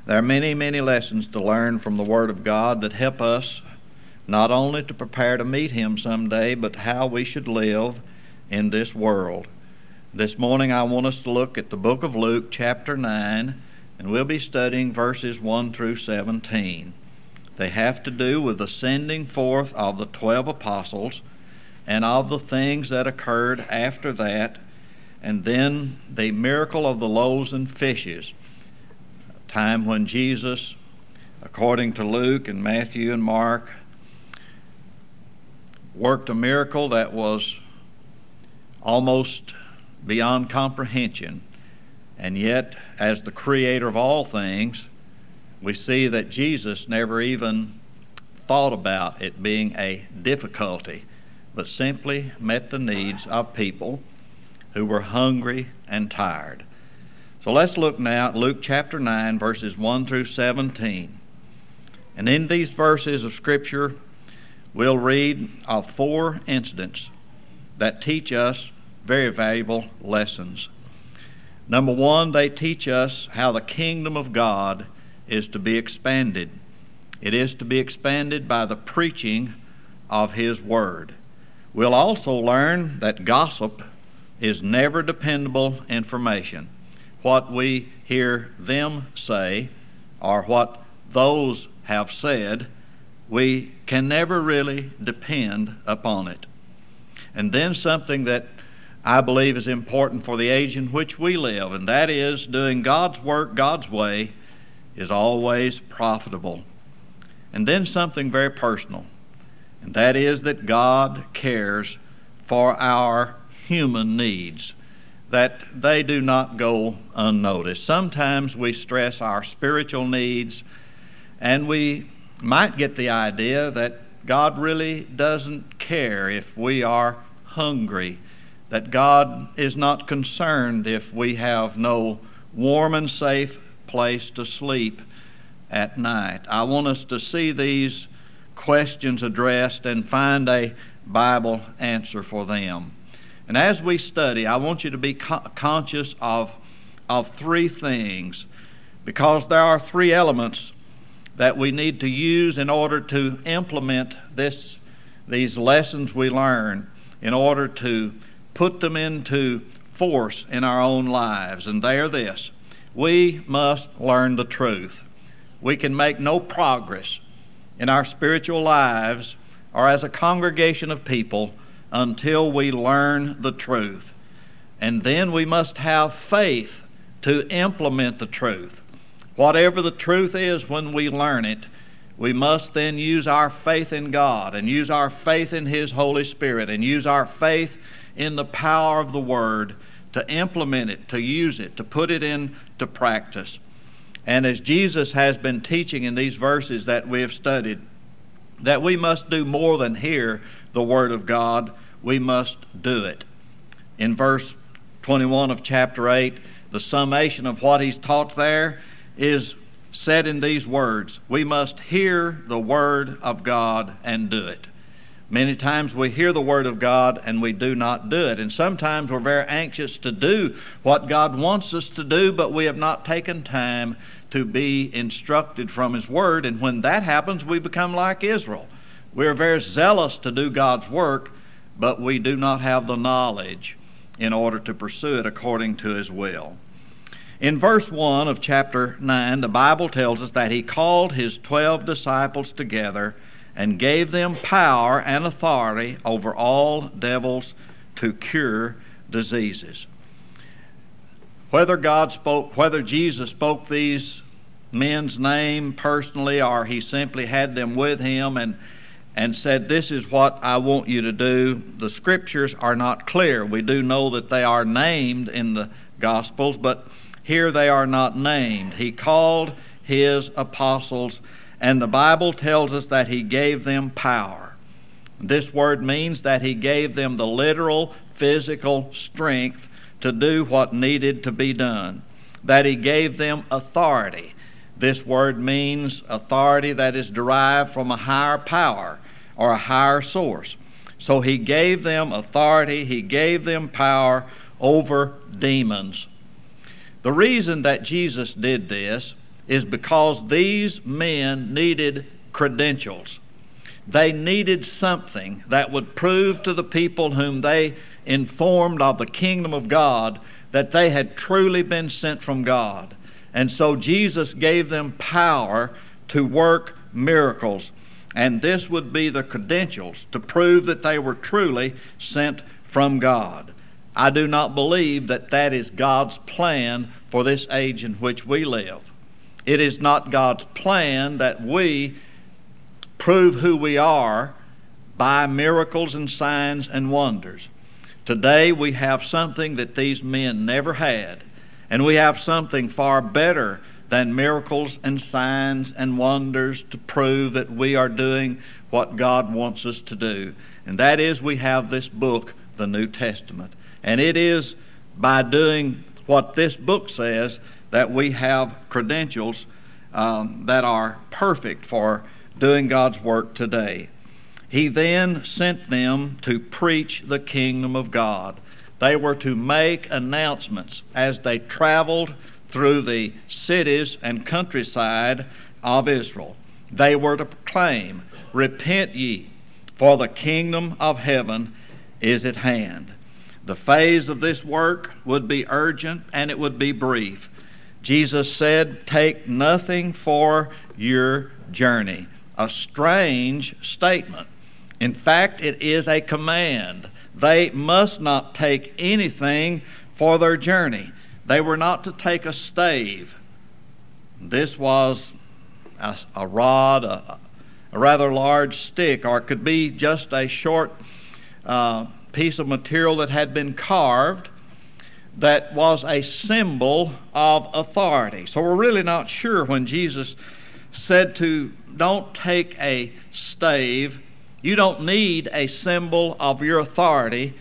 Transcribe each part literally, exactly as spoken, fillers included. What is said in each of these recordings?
There are many, many lessons to learn from the Word of God that help us not only to prepare to meet Him someday, but how we should live in this world. This morning I want us to look at the book of Luke, chapter nine, and we'll be studying verses one through seventeen. They have to do with the sending forth of the twelve apostles and of the things that occurred after that, and then the miracle of the loaves and fishes, a time when Jesus, according to Luke and Matthew and Mark, worked a miracle that was almost beyond comprehension. And yet, as the creator of all things, we see that Jesus never even thought about it being a difficulty, but simply met the needs of people who were hungry and tired. So let's look now at Luke chapter nine, verses one through seventeen. And in these verses of Scripture, we'll read of four incidents that teach us very valuable lessons. Number one, they teach us how the kingdom of God is to be expanded. It is to be expanded by the preaching of His Word. We'll also learn that gossip is never dependable information. What we hear them say or what those have said, we can never really depend upon it. And then something that I believe is important for the age in which we live, and that is doing God's work God's way is always profitable. And then something very personal, and that is that God cares for our human needs, that they do not go unnoticed. Sometimes we stress our spiritual needs, and we might get the idea that God really doesn't care if we are hungry, that God is not concerned if we have no warm and safe place to sleep at night. I want us to see these questions addressed and find a Bible answer for them. And as we study, I want you to be co- conscious of, of three things, because there are three elements that we need to use in order to implement this, these lessons we learn, in order to put them into force in our own lives. And they are this: we must learn the truth. We can make no progress in our spiritual lives or as a congregation of people until we learn the truth. And then we must have faith to implement the truth. Whatever the truth is, when we learn it, we must then use our faith in God and use our faith in His Holy Spirit and use our faith in the power of the Word to implement it, to use it, to put it into practice. And as Jesus has been teaching in these verses that we have studied, that we must do more than hear the Word of God, we must do it. In verse twenty-one of chapter eight, the summation of what He's taught there is said in these words: we must hear the Word of God and do it. Many times we hear the Word of God and we do not do it. And sometimes we're very anxious to do what God wants us to do, but we have not taken time to be instructed from His Word. And when that happens, we become like Israel. We're very zealous to do God's work, but we do not have the knowledge in order to pursue it according to His will. In verse one of chapter nine, the Bible tells us that He called His twelve disciples together and gave them power and authority over all devils to cure diseases. Whether God spoke, whether Jesus spoke these men's name personally, or He simply had them with Him and and said, this is what I want you to do, the Scriptures are not clear. We do know that they are named in the Gospels, but here they are not named. He called His apostles, and the Bible tells us that He gave them power. This word means that He gave them the literal physical strength to do what needed to be done, that He gave them authority. This word means authority that is derived from a higher power or a higher source. So He gave them authority, He gave them power over demons. The reason that Jesus did this is because these men needed credentials. They needed something that would prove to the people whom they informed of the kingdom of God that they had truly been sent from God. And so Jesus gave them power to work miracles. And this would be the credentials to prove that they were truly sent from God. I do not believe that that is God's plan for this age in which we live. It is not God's plan that we prove who we are by miracles and signs and wonders. Today we have something that these men never had, and we have something far better than miracles and signs and wonders to prove that we are doing what God wants us to do. And that is, we have this book, the New Testament. And it is by doing what this book says that we have credentials um, that are perfect for doing God's work today. He then sent them to preach the kingdom of God. They were to make announcements as they traveled through the cities and countryside of Israel. They were to proclaim, "Repent ye, for the kingdom of heaven is at hand." The phase of this work would be urgent and it would be brief. Jesus said, "Take nothing for your journey." A strange statement. In fact, it is a command. They must not take anything for their journey. They were not to take a stave. This was a, a rod, a, a rather large stick, or it could be just a short uh, piece of material that had been carved that was a symbol of authority. So we're really not sure when Jesus said to don't take a stave. You don't need a symbol of your authority.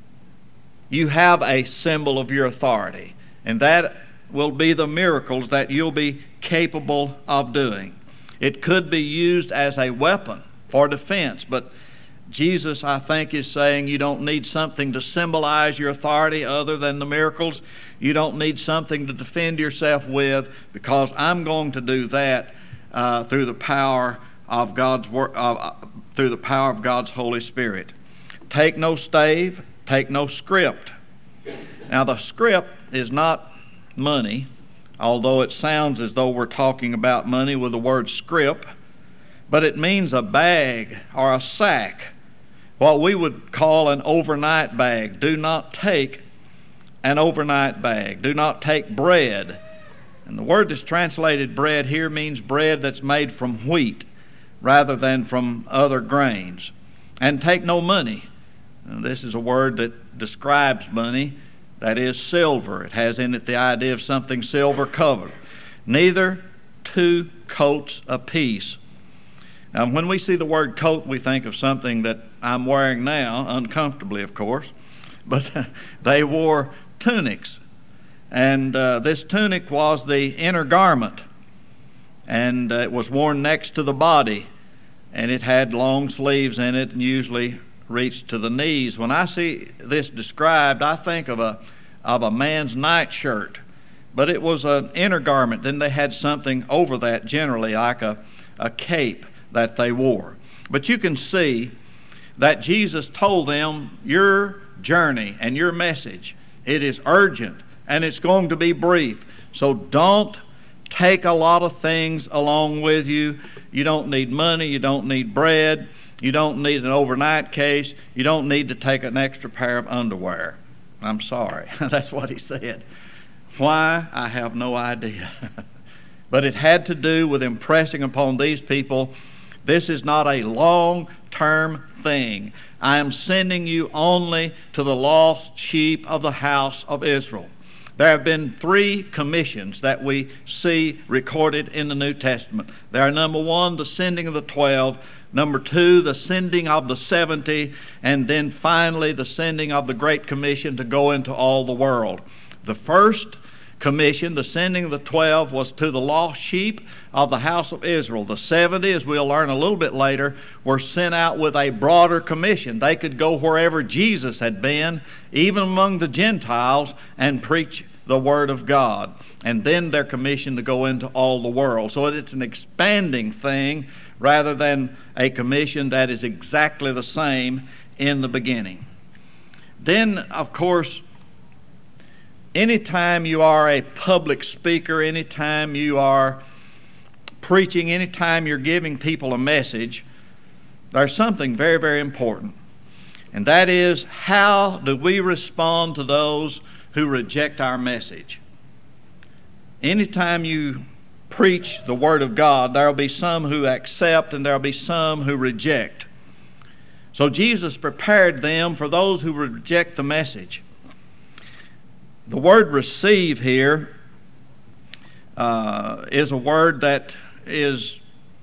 You have a symbol of your authority, and that will be the miracles that you'll be capable of doing. It could be used as a weapon for defense, but Jesus, I think, is saying you don't need something to symbolize your authority other than the miracles. You don't need something to defend yourself with, because I'm going to do that uh, through the power of God's word, uh, through the power of God's Holy Spirit. Take no stave, take no script. Now, the script is not money, although it sounds as though we're talking about money with the word script, but it means a bag or a sack, what we would call an overnight bag. Do not take an overnight bag. Do not take bread. And the word that's translated bread here means bread that's made from wheat rather than from other grains. And take no money. Now, this is a word that describes money, that is silver. It has in it the idea of something silver covered. Neither two coats apiece. Now, when we see the word coat, we think of something that I'm wearing now, uncomfortably, of course. But they wore tunics. And uh, this tunic was the inner garment. And uh, it was worn next to the body. And it had long sleeves in it and usually reached to the knees. When I see this described, I think of a, of a man's nightshirt. But it was an inner garment. Then they had something over that, generally like a, a cape that they wore. But you can see that Jesus told them, your journey and your message, it is urgent and it's going to be brief. So don't take a lot of things along with you. You don't need money, you don't need bread, you don't need an overnight case, you don't need to take an extra pair of underwear. I'm sorry, that's what he said. Why? I have no idea. But it had to do with impressing upon these people, this is not a long-term thing. I am sending you only to the lost sheep of the house of Israel. There have been three commissions that we see recorded in the New Testament. There are, number one, the sending of the twelve, number two, the sending of the seventy, and then finally the sending of the Great Commission to go into all the world. The first commission, the sending of the twelve, was to the lost sheep of the house of Israel. The seventy, as we'll learn a little bit later, were sent out with a broader commission. They could go wherever Jesus had been, even among the Gentiles, and preach the Word of God. And then they're commissioned to go into all the world. So it's an expanding thing rather than a commission that is exactly the same in the beginning. Then, of course, anytime you are a public speaker, anytime you are preaching, anytime you're giving people a message, there's something very, very important. And that is, how do we respond to those who reject our message? Anytime you preach the Word of God, there will be some who accept and there will be some who reject. So Jesus prepared them for those who reject the message. The word receive here uh, is a word that is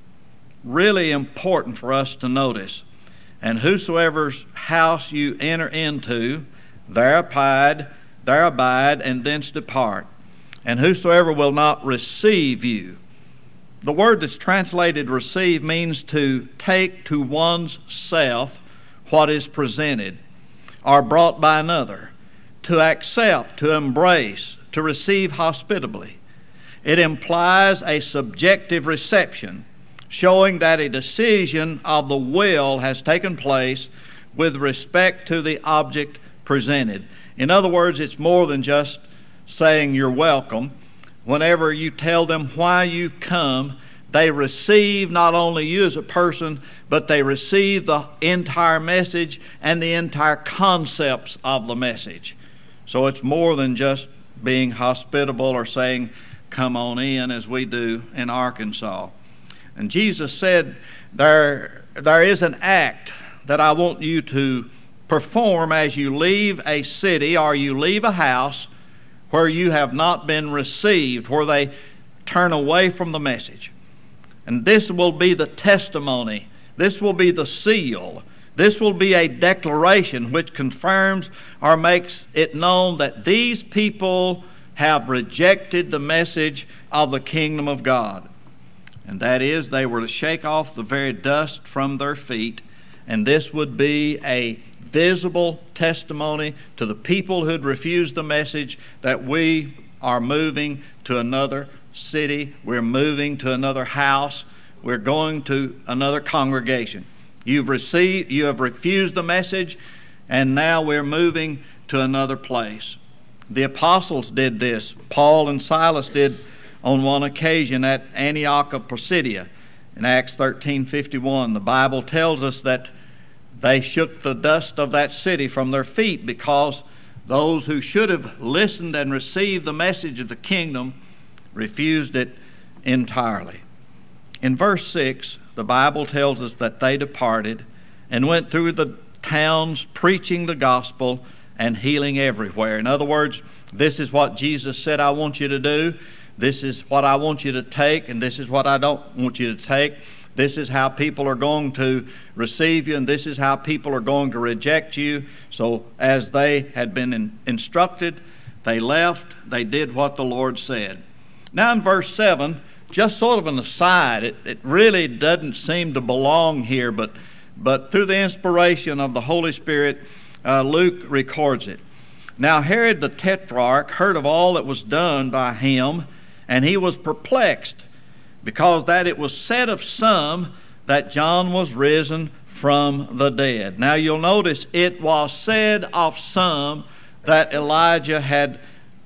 really important for us to notice. And whosoever's house you enter into, there abide, there abide, and thence depart. And whosoever will not receive you. The word that's translated receive means to take to one's self what is presented or brought by another, to accept, to embrace, to receive hospitably. It implies a subjective reception, showing that a decision of the will has taken place with respect to the object presented. In other words, it's more than just saying you're welcome. Whenever you tell them why you've come, they receive not only you as a person, but they receive the entire message and the entire concepts of the message. So it's more than just being hospitable or saying, come on in, as we do in Arkansas. And Jesus said, there, there is an act that I want you to perform as you leave a city or you leave a house where you have not been received, where they turn away from the message. And this will be the testimony. This will be the seal. This will be a declaration which confirms or makes it known that these people have rejected the message of the kingdom of God. And that is, they were to shake off the very dust from their feet, and this would be a visible testimony to the people who had refused the message that we are moving to another city, we're moving to another house, we're going to another congregation. You've received, you have refused the message, and now we're moving to another place. The apostles did this. Paul and Silas did on one occasion at Antioch of Pisidia. In Acts thirteen fifty-one, the Bible tells us that they shook the dust of that city from their feet because those who should have listened and received the message of the kingdom refused it entirely. In verse six, the Bible tells us that they departed and went through the towns preaching the gospel and healing everywhere. In other words, this is what Jesus said, I want you to do. This is what I want you to take, and this is what I don't want you to take. This is how people are going to receive you, and this is how people are going to reject you. So as they had been in, instructed, they left, they did what the Lord said. Now in verse seven, just sort of an aside, it, it really doesn't seem to belong here, but, but through the inspiration of the Holy Spirit, uh, Luke records it. Now Herod the Tetrarch heard of all that was done by him, and he was perplexed, because that it was said of some that John was risen from the dead. Now you'll notice it was said of some that Elijah had,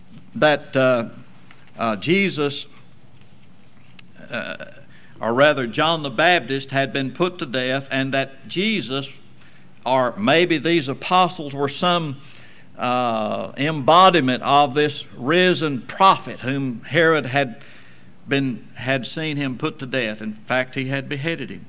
that uh, uh, Jesus, uh, or rather John the Baptist had been put to death, and that Jesus, or maybe these apostles, were some uh, embodiment of this risen prophet whom Herod had been had seen him put to death. In fact, he had beheaded him.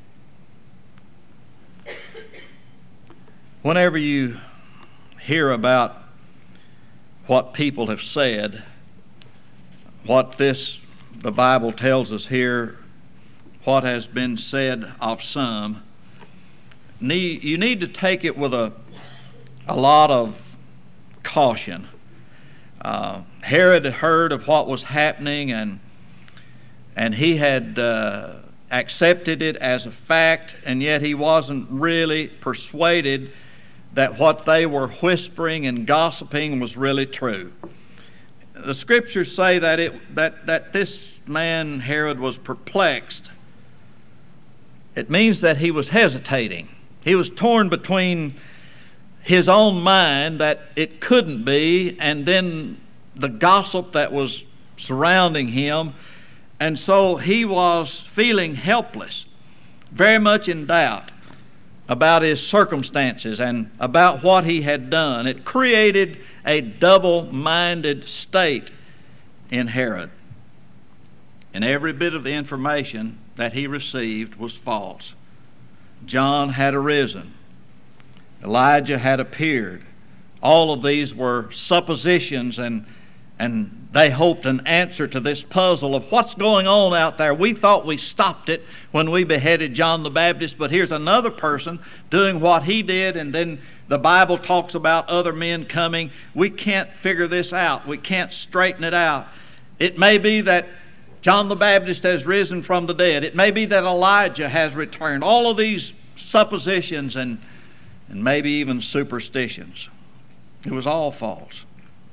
Whenever you hear about what people have said, what this the Bible tells us here, what has been said of some, need, you need to take it with a a lot of caution. Uh, Herod had heard of what was happening, and And he had uh, accepted it as a fact, and yet he wasn't really persuaded that what they were whispering and gossiping was really true. the scriptures say that it that, that this man Herod was perplexed. It means that he was hesitating. He was torn between his own mind that it couldn't be, and then the gossip that was surrounding him. And so he was feeling helpless, very much in doubt about his circumstances and about what he had done. It created a double-minded state in Herod. And every bit of the information that he received was false. John had arisen. Elijah had appeared. All of these were suppositions, and and they hoped an answer to this puzzle of what's going on out there. We thought we stopped it when we beheaded John the Baptist, but here's another person doing what he did, and then the Bible talks about other men coming. We can't figure this out. We can't straighten it out. It may be that John the Baptist has risen from the dead. It may be that Elijah has returned. All of these suppositions and, and maybe even superstitions. It was all false.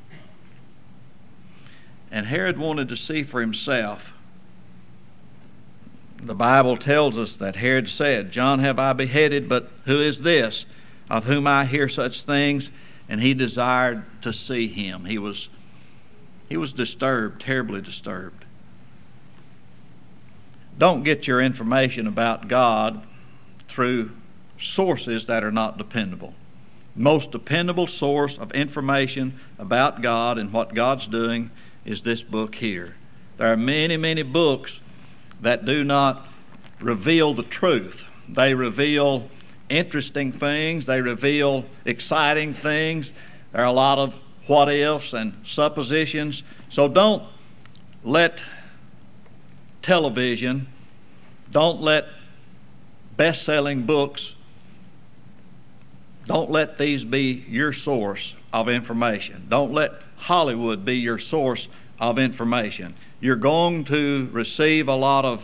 And Herod wanted to see for himself. The Bible tells us that Herod said, John have I beheaded, but who is this of whom I hear such things? And he desired to see him. He was, he was disturbed, terribly disturbed. Don't get your information about God through sources that are not dependable. Most dependable source of information about God and what God's doing is this book here. There are many, many books that do not reveal the truth. They reveal interesting things. They reveal exciting things. There are a lot of what ifs and suppositions. So don't let television, don't let best-selling books, don't let these be your source of information. Don't let Hollywood be your source of information. You're going to receive a lot of,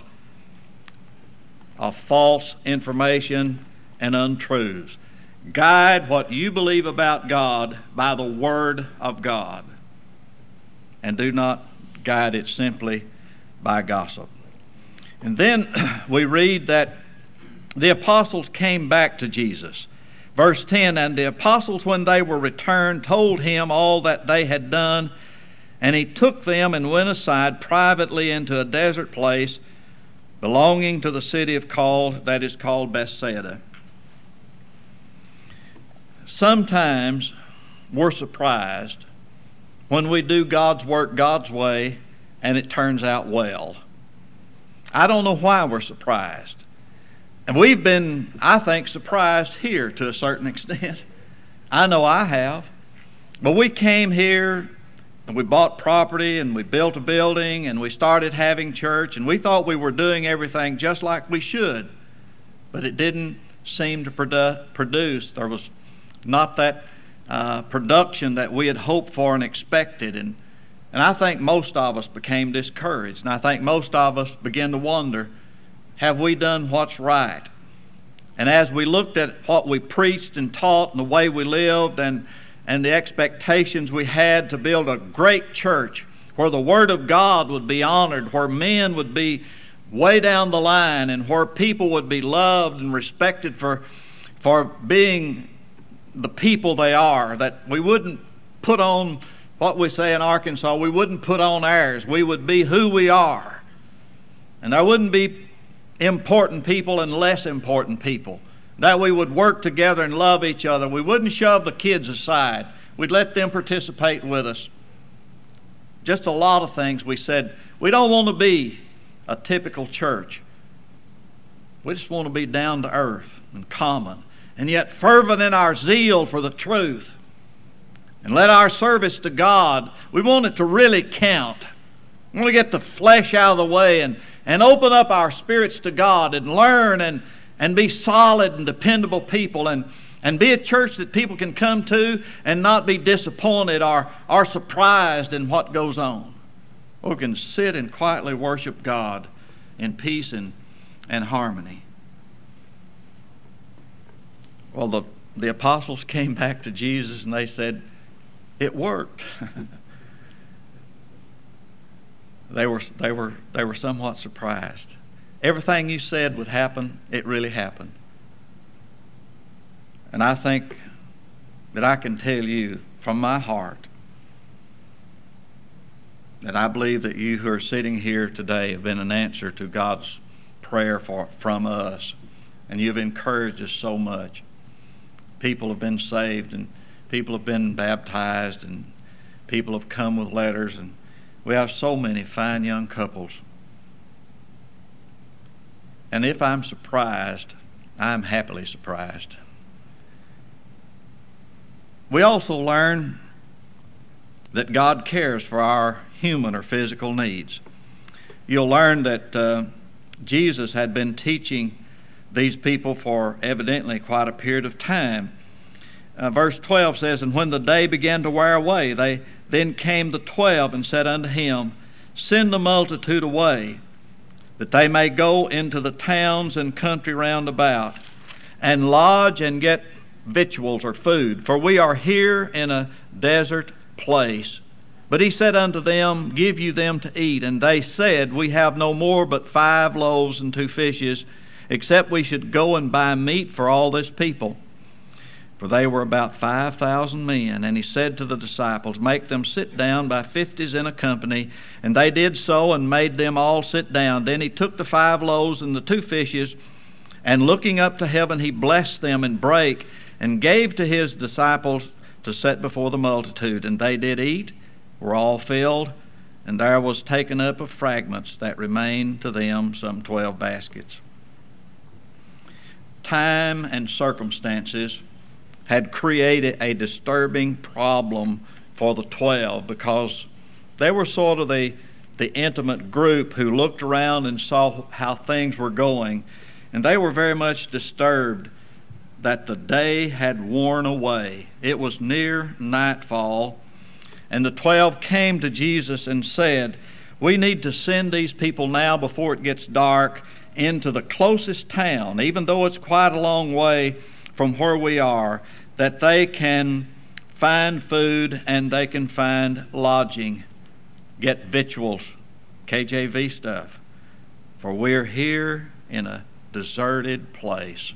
of false information and untruths. Guide what you believe about God by the Word of God, and do not guide it simply by gossip. And then we read that the apostles came back to Jesus. Verse ten, and the apostles, when they were returned, told him all that they had done. And he took them and went aside privately into a desert place belonging to the city of called, that is called Bethsaida. Sometimes we're surprised when we do God's work God's way and it turns out well. I don't know why we're surprised. And we've been, I think, surprised here to a certain extent. I know I have. But we came here and we bought property and we built a building and we started having church, and we thought we were doing everything just like we should. But it didn't seem to produ- produce. There was not that uh, production that we had hoped for and expected. And, and I think most of us became discouraged. And I think most of us began to wonder, have we done what's right? And as we looked at what we preached and taught and the way we lived and, and the expectations we had to build a great church where the Word of God would be honored, where men would be way down the line, and where people would be loved and respected for, for being the people they are, that we wouldn't put on what we say in Arkansas, we wouldn't put on airs. We would be who we are. And there wouldn't be important people and less important people. That we would work together and love each other. We wouldn't shove the kids aside. We'd let them participate with us. Just a lot of things we said. We don't want to be a typical church. We just want to be down to earth and common, and yet fervent in our zeal for the truth. And let our service to God, we want it to really count. We want to get the flesh out of the way and And open up our spirits to God and learn and, and be solid and dependable people, and, and be a church that people can come to and not be disappointed or, or surprised in what goes on. Or can sit and quietly worship God in peace and, and harmony. Well, the, the apostles came back to Jesus and they said, it worked. they were, they were, they were somewhat surprised. Everything you said would happen, it really happened. And I think that I can tell you from my heart that I believe that you who are sitting here today have been an answer to God's prayer for, from us. And you've encouraged us so much. People have been saved, and people have been baptized, and people have come with letters, and we have so many fine young couples. And if I'm surprised, I'm happily surprised. We also learn that God cares for our human or physical needs. You'll learn that uh, Jesus had been teaching these people for evidently quite a period of time. Uh, verse twelve says, "And when the day began to wear away, they then came the twelve and said unto him, Send the multitude away, that they may go into the towns and country round about, and lodge and get victuals or food, for we are here in a desert place. But he said unto them, Give you them to eat. And they said, We have no more but five loaves and two fishes, except we should go and buy meat for all this people. For they were about five thousand men. And he said to the disciples, Make them sit down by fifties in a company. And they did so, and made them all sit down. Then he took the five loaves and the two fishes, and looking up to heaven, he blessed them and brake, and gave to his disciples to set before the multitude. And they did eat, were all filled, and there was taken up of fragments that remained to them some twelve baskets." Time and circumstances had created a disturbing problem for the twelve, because they were sort of the, the intimate group who looked around and saw how things were going, and they were very much disturbed that the day had worn away. It was near nightfall, and the twelve came to Jesus and said, "We need to send these people now before it gets dark into the closest town, even though it's quite a long way from where we are, that they can find food and they can find lodging, get victuals," K J V stuff, "for we're here in a deserted place."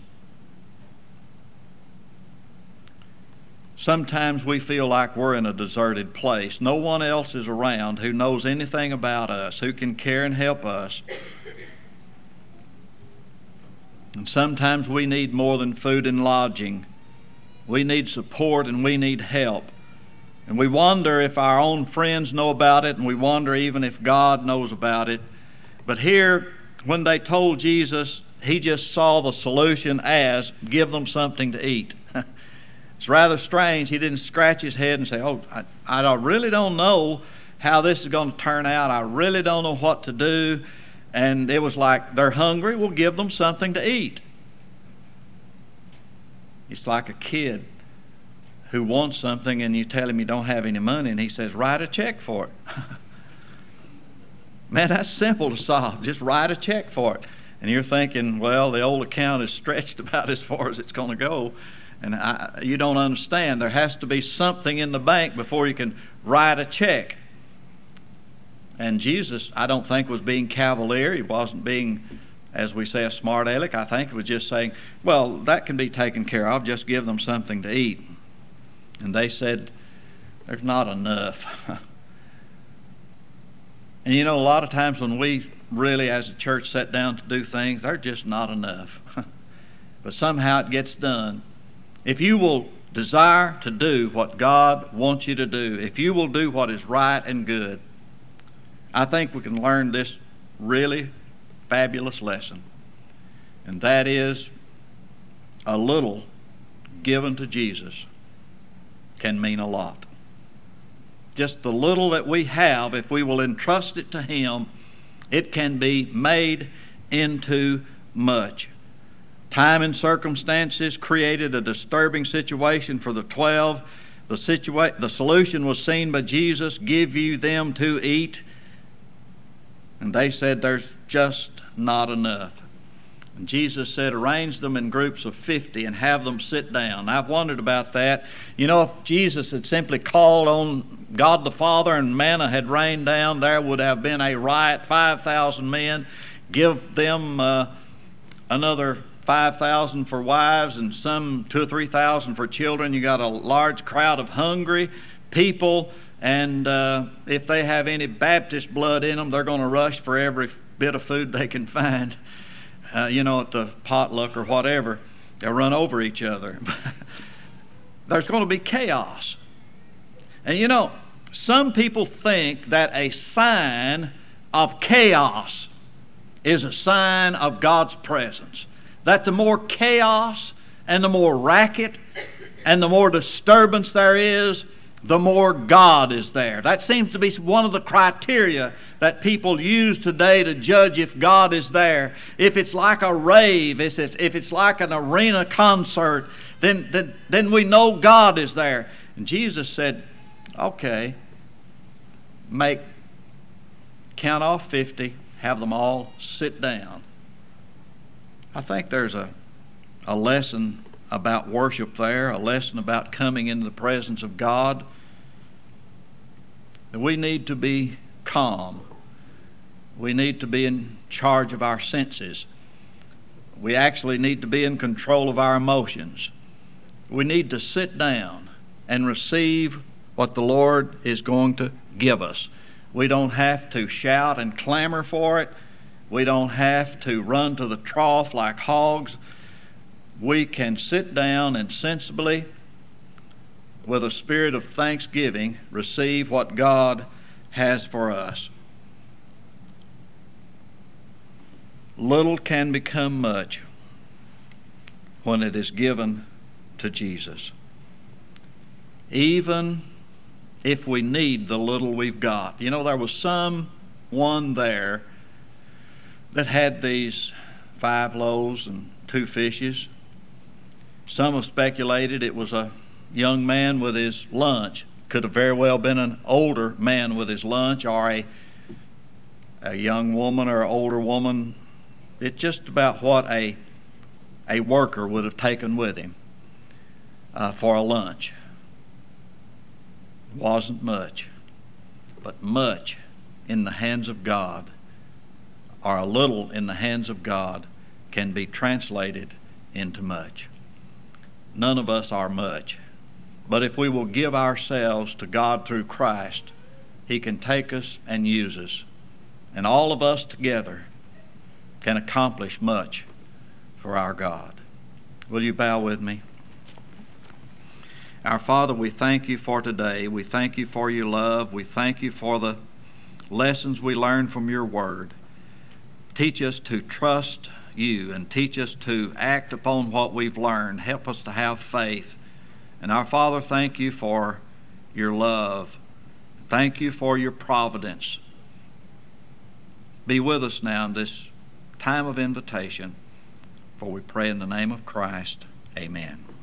Sometimes we feel like we're in a deserted place. No one else is around who knows anything about us, who can care and help us. And sometimes we need more than food and lodging. We need support and we need help. And we wonder if our own friends know about it, and we wonder even if God knows about it. But here, when they told Jesus, he just saw the solution as, give them something to eat. It's rather strange. He didn't scratch his head and say, oh, I, I really don't know how this is going to turn out. I really don't know what to do. And it was like, they're hungry, we'll give them something to eat. It's like a kid who wants something and you tell him you don't have any money, and he says, write a check for it. Man, that's simple to solve. Just write a check for it. And you're thinking, well, the old account is stretched about as far as it's going to go. And I, you don't understand. There has to be something in the bank before you can write a check. And Jesus, I don't think, was being cavalier. He wasn't being, as we say, a smart aleck. I think he was just saying, well, that can be taken care of. Just give them something to eat. And they said, there's not enough. And you know, a lot of times when we really, as a church, sit down to do things, they're just not enough. But somehow it gets done. If you will desire to do what God wants you to do, if you will do what is right and good, I think we can learn this really fabulous lesson. And that is, a little given to Jesus can mean a lot. Just the little that we have, if we will entrust it to Him, it can be made into much. Time and circumstances created a disturbing situation for the twelve. The, situa- the solution was seen by Jesus, give you them to eat. And they said, there's just not enough. And Jesus said, arrange them in groups of fifty and have them sit down. I've wondered about that. You know, if Jesus had simply called on God the Father and manna had rained down, there would have been a riot, five thousand men. Give them uh, another five thousand for wives and some two or three thousand for children. You got a large crowd of hungry people, and uh, if they have any Baptist blood in them, they're going to rush for every bit of food they can find. Uh, you know, at the potluck or whatever, they'll run over each other. There's going to be chaos. And you know, some people think that a sign of chaos is a sign of God's presence. That the more chaos and the more racket and the more disturbance there is, the more God is there. That seems to be one of the criteria that people use today to judge if God is there. If it's like a rave, if it's, if it's like an arena concert, then, then, then we know God is there. And Jesus said, okay, make, count off fifty, have them all sit down. I think there's a, a lesson about worship there, a lesson about coming into the presence of God. We need to be calm. We need to be in charge of our senses. We actually need to be in control of our emotions. We need to sit down and receive what the Lord is going to give us. We don't have to shout and clamor for it. We don't have to run to the trough like hogs. We can sit down and sensibly, with a spirit of thanksgiving, receive what God has for us. Little can become much when it is given to Jesus. Even if we need the little we've got. You know, there was someone there that had these five loaves and two fishes. Some have speculated it was a young man with his lunch. Could have very well been an older man with his lunch, or a, a young woman or an older woman. It's just about what a, a worker would have taken with him uh, for a lunch. It wasn't much, but much in the hands of God, or a little in the hands of God, can be translated into much. None of us are much. But if we will give ourselves to God through Christ, He can take us and use us. And all of us together can accomplish much for our God. Will you bow with me? Our Father, we thank you for today. We thank you for your love. We thank you for the lessons we learned from your word. Teach us to trust you and teach us to act upon what we've learned. Help us to have faith. And our Father, thank you for your love. Thank you for your providence. Be with us now in this time of invitation, for we pray in the name of Christ. Amen.